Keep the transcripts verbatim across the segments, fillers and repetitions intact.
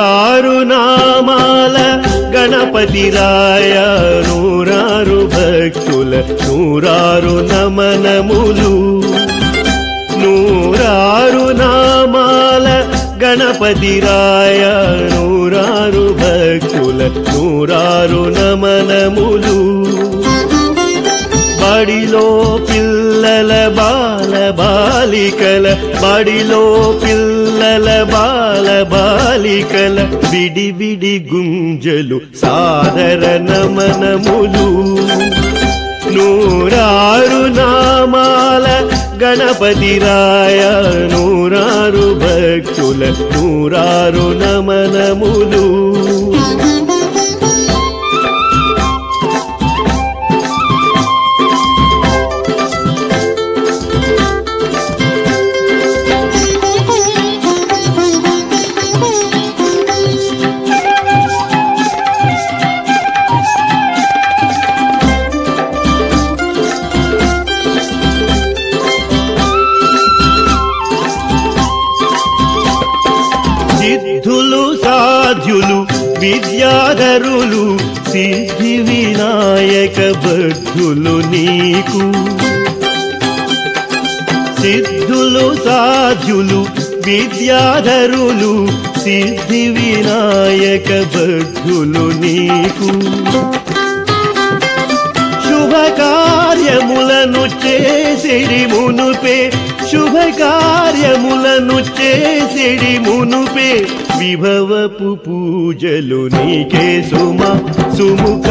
నూరారు నామాల గణపతి రాయ నూరారు భక్తుల నూరారు నమనములు నూరారు నామాల గణపతి రాయ నూరారు భక్తుల నూరారు నమనములు బడిలో పిల్లల బాల బాలికల బడిలో పిల్లల బాల బాలికల విడి విడి గుంజలు సాదర నమనములు నూరారు నామాల గణపతి రాయ నూరారు భక్తుల నూరారు నమనములు సిద్ధులు సాధ్యులు విద్యాధరులు సిద్ధి వినాయక బద్ధులు నీకు సిద్ధులు సాధ్యులు విద్యాధరులు సిద్ధి వినాయక బద్ధులు నీకు శుభకార్యములను చేసిడి మునుపే శుభకార్యములను చేసిడి మునుపే విభవపు పూజలు నీకే సుమ సుముఖ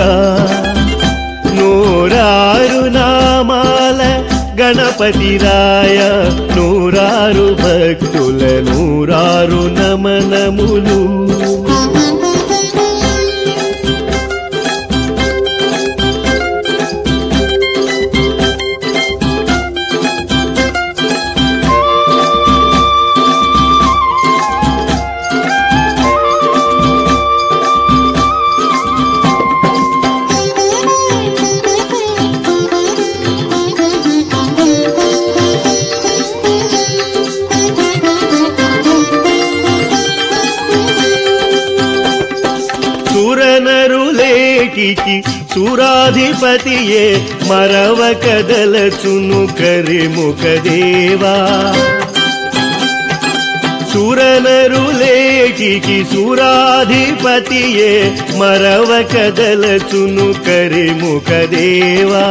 నూరారు నామాల గణపతి రాయ నూరారు భక్తుల నూరారు నమనములు సురనరులేటికి సురాధిపతియే మరవ కదలచును కరిముఖ దేవా సురనరులేటికి సురాధిపతియే మరవ కదలచును కరిముఖ దేవా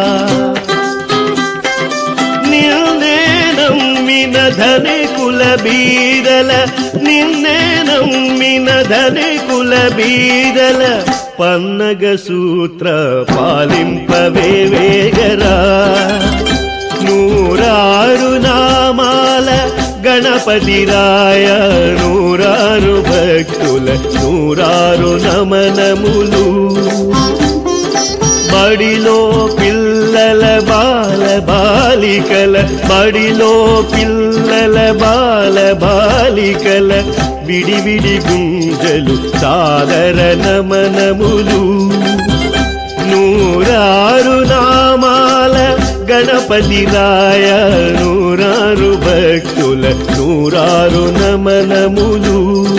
నిన్నే నమ్మిన ధనే కుల బీదల నిన్నే నమ్మిన ధనే కుల బీదల పన్నగ సూత్ర పాలింపవే వేగరా నూరారు నామాల గణపతి రాయ నూరారు భక్తుల నూరారు నమనములు బడిలో పిల్లల బాల బాలికల బడిలో పిల్లల బాల బాలికల విడి విడి గుంజలు సాదర నమనములు నూరారు నామాల గణపతి రాయ నూరారు భక్తుల నూరారు నమనములు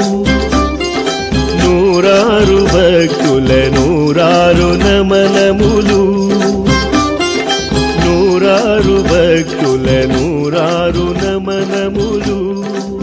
నూరారు భక్తుల నూరారు నమనములు నూరారు భక్తుల నూరారు నమనములు